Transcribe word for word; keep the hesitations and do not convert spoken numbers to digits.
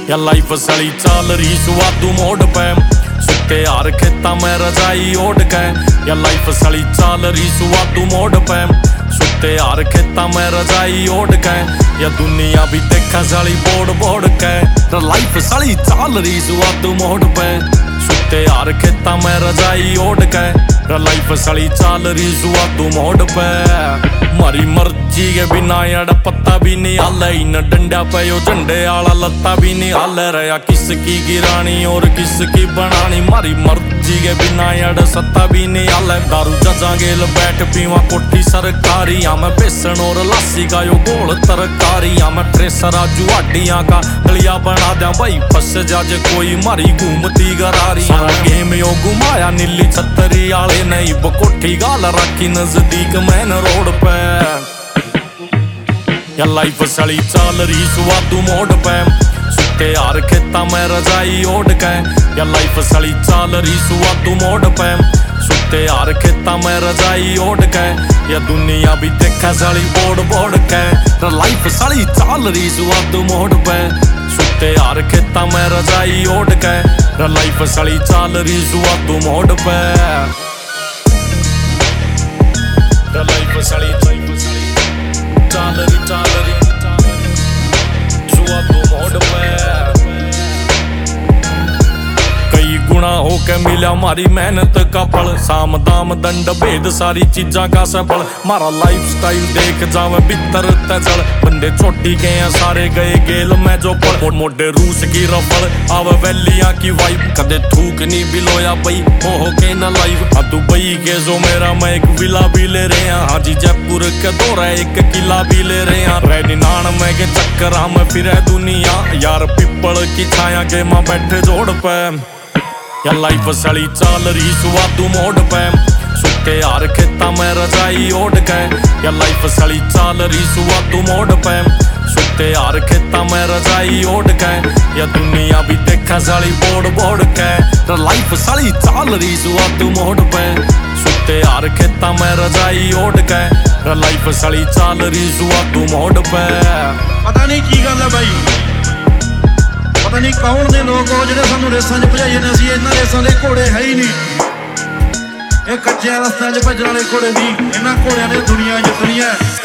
या लाइफ सड़ी चाल रही सुवादू मोड़ पे सुते यार खेता में रजाई ओढ़ के या लाइफ सड़ी चाल रही सुवादू मोड़ पे सुते यार खेता में रजाई ओढ़ के या दुनिया भी देखा सड़ी बोड़ बोड़ के लाइफ सड़ी चाल रही सुवादू मोड़ पे सुते यार खेता में रजाई ओढ़ के लाइफ सड़ी चाल रही सुवादू मोड़ पे मारी मर्जी के बिना यार पत्ता भी नहीं हाल इन डंडा पे यो झंडे आला लत्ता भी नहीं हाल रहा किसकी गिरानी और किसकी बनानी मारी मर्जी के बिना यार सत्ता भी नहीं हाल दारू जजा गेल बैठ पीवा कोठी सरकारी या मैं बेसन और लस्सी का यो गोल तरकारी या मैं ट्रेसरा जुआडिया का गलिया बना दिया भाई फस जाजे कोई मारी घूमती गरारी सारा गेम यो घुमाया नीली छतरी आले नहीं बकोठी गाल रखी नजदीक मैन रोड पे या लाइफ सड़ी चाल रही सुवादू मोड़ पे सुते यार खेता में रजाई ओढ़ के या लाइफ सड़ी चाल रही सुवादू मोड़ पे सुते यार खेता में रजाई ओढ़ के या दुनिया भी देखा सड़ी बोड़ बोड़ के लाइफ सड़ी चाल रही सुवादू मोड़ पे सुते यार खेता में रजाई ओढ़ के लाइफ सड़ी चाल रही सुवादू मोड़ पे लाइफ सड़ी चाल रही चाल रही सुवादू मोड़ पे कई गुना होके मिला मारी मेहनत का फल साम दाम दंड भेद सारी चीजा का सफल मारा लाइफ स्टाइल देख जावे बितर तजड़ बंदे छोटी गए हैं सारे गए गेल में जो पड़ मोटे रूस की रफल आव वैलिया की वाइब कदे थूक नहीं बिलोया बई हो हो के न लाइव हाँ दुबई के जो मेरा मैं एक विला भी ले रहे हैं हाजी जयपुर के दौरा एक किला भी ले रहे हैं रैनी नान में के चक्कर में फिर दुनिया यार पिपल की छाया के माँ बैठे जोड़ पे या लाइफ सड़ी चाल रही सुवादू मोड़ पे सुते यार खेता में रजाई ओढ़ के या लाइफ सड़ी चाल रही सुवादू मोड़ पे सुते यार खेता में रजाई ओढ़ के या दुनिया भी देखा सड़ी बोड़ बोड़ के लाइफ सड़ी चाल रही सुवादू मोड़ पे सुते यार खेता में रजाई ओढ़ के लाइफ सड़ी चाल रही सुवादू मोड़ पे पता नहीं की गल है भाई पता नहीं कौन दे लोग हो ਜਿਹੜੇ ਸਾਨੂੰ ਰੇਸਾਂ 'ਚ ਭਜਾਈ ਜਾਂਦੇ ਸੀ ਇਹਨਾਂ ਰੇਸਾਂ ਦੇ ਘੋੜੇ ਹੈ ਹੀ ਨਹੀਂ ਇਹ ਕੱਚੇ ਰਸਤਿਆਂ 'ਚ ਭੱਜਣ ਵਾਲੇ ਘੋੜੇ ਦੀ ਇਹਨਾਂ ਘੋੜਿਆਂ ਨੇ ਦੁਨੀਆ ਜਿੱਤਣੀ ਹੈ।